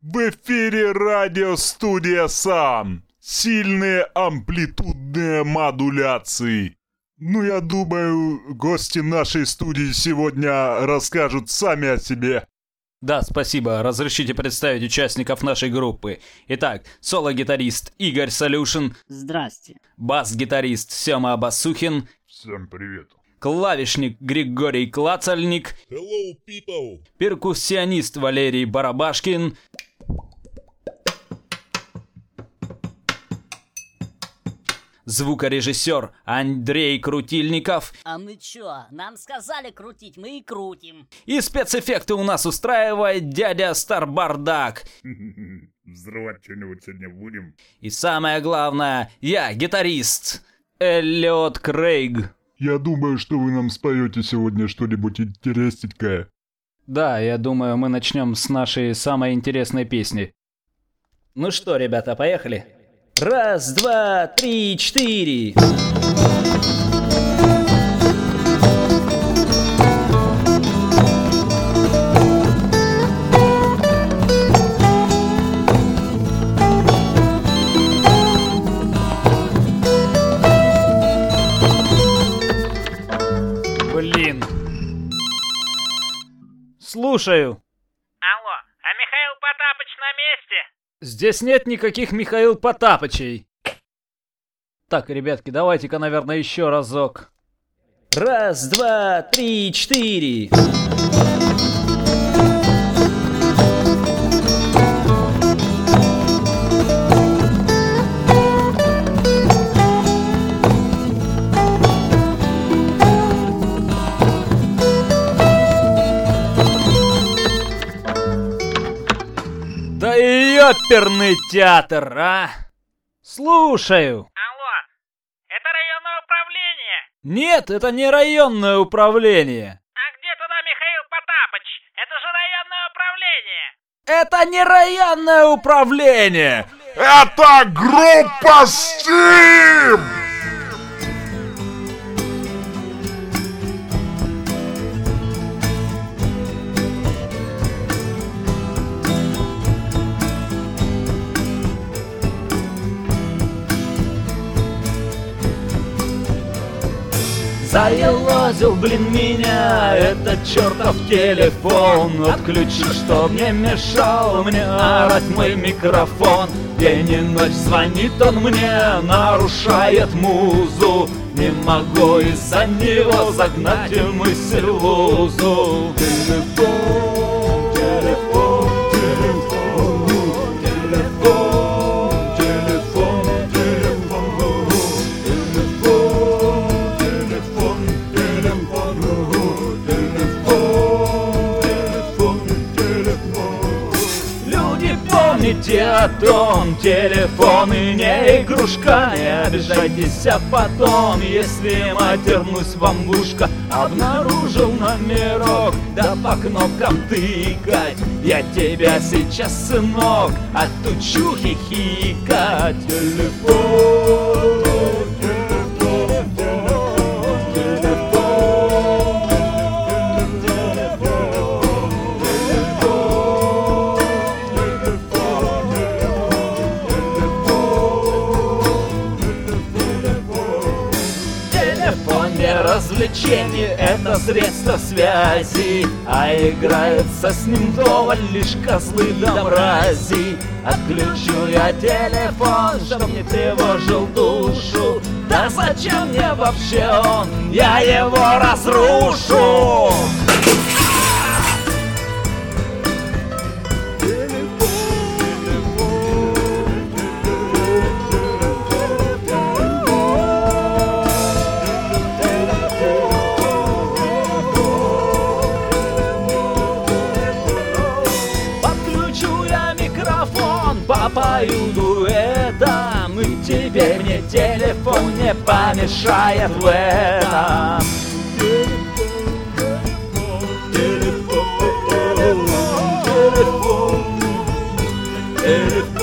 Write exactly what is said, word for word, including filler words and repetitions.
В эфире радиостудия САМ. Сильные амплитудные модуляции. Ну, я думаю, гости нашей студии сегодня расскажут сами о себе. Да, спасибо. Разрешите представить участников нашей группы. Итак, соло-гитарист Игорь Солюшин. Здрасте. Бас-гитарист Сёма Басухин. Всем привет. Клавишник Григорий Клацальник. Hello, people. Перкуссионист Валерий Барабашкин. Звукорежиссер Андрей Крутильников. А мы чё? Нам сказали крутить, мы и крутим. И спецэффекты у нас устраивает дядя Старбардак. Взрывать что-нибудь сегодня будем? И самое главное, я гитарист Эллиот Крейг. Я думаю, что вы нам споете сегодня что-нибудь интересненькое. Да, я думаю, мы начнем с нашей самой интересной песни. Ну что, ребята, поехали? Раз, два, три, четыре. Блин. Слушаю. Алло, а Михаил Потапыч на месте? Здесь нет никаких Михаил Потапычей. Так, ребятки, давайте-ка, наверное, еще разок. Раз, два, три, четыре. Да и оперный театр, а? Слушаю. Алло, это районное управление? Нет, это не районное управление. А где тогда Михаил Потапыч? Это же районное управление! Это не районное управление! Это группа Steam! Заелозил, блин, меня этот чертов телефон. Отключи, чтоб не мешал мне орать мой микрофон. День и ночь звонит он мне, нарушает музу. Не могу из-за него загнать мысль в лузу. Телефон, телефон, телефон, телефон, телефон, телефон, телефон, телефон, телефон. Люди, помните о том, телефоны не игрушка. Не обижайтесь, а потом, если матернусь вам в ушко. Обнаружил номерок, да по кнопкам тыкать. Я тебя сейчас, сынок, отучу хихикать. Телефон, телефон, телефон, телефон, телефон не развлечение, это средство связи, а играются с ним вдоволь лишь козлы да мрази. Отключу я телефон, чтоб не тревожил душу. Да зачем мне вообще он? Я его разрушу! Подключу я микрофон, попою дуэтом, и теперь мне телефон не помешает в этом. Телефон, телефон, телефон, телефон.